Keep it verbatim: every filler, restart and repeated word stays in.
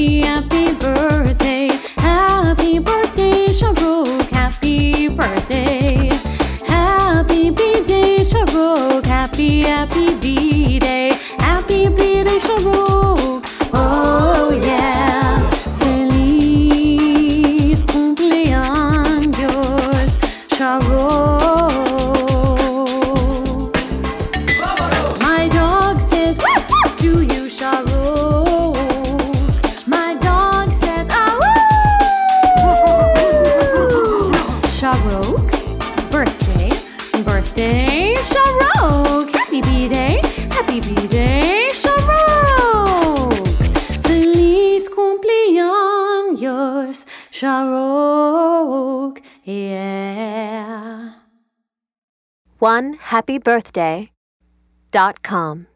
happy, happy birthday. Happy birthday, Shahrukh. Happy birthday. Happy B-Day, Shahrukh. Happy, happy B-Day. Happy B-Day, Shahrukh. Oh yeah. Feliz cumpleaños, Shahrukh. My dog says woo to you, Shahrukh. My dog says ah woo. Shahrukh, birthday, birthday, Shahrukh. Happy B-Day, happy B-Day, Shahrukh. Feliz cumpleaños, Shahrukh. Yeah. one happy birthday dot com